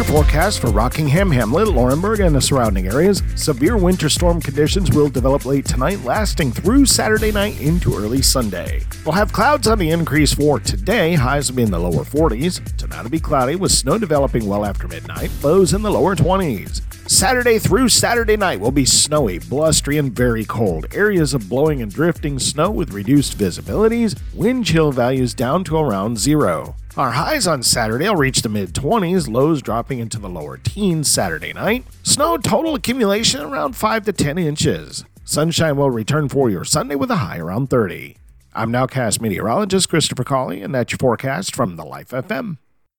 forecast for Rockingham, Hamlet, Laurinburg, and the surrounding areas. Severe winter storm conditions will develop late tonight, lasting through Saturday night into early Sunday. We'll have clouds on the increase for today. Highs will be in the lower 40s. Tonight will be cloudy with snow developing well after midnight. Lows in the lower 20s. Saturday through Saturday night will be snowy, blustery, and very cold. Areas of blowing and drifting snow with reduced visibilities. Wind chill values down to around 0. Our highs on Saturday will reach the mid-20s, lows dropping into the lower teens Saturday night. Snow total accumulation around 5 to 10 inches. Sunshine will return for your Sunday with a high around 30. I'm Nowcast meteorologist Christopher Cawley, and that's your forecast from the Life FM.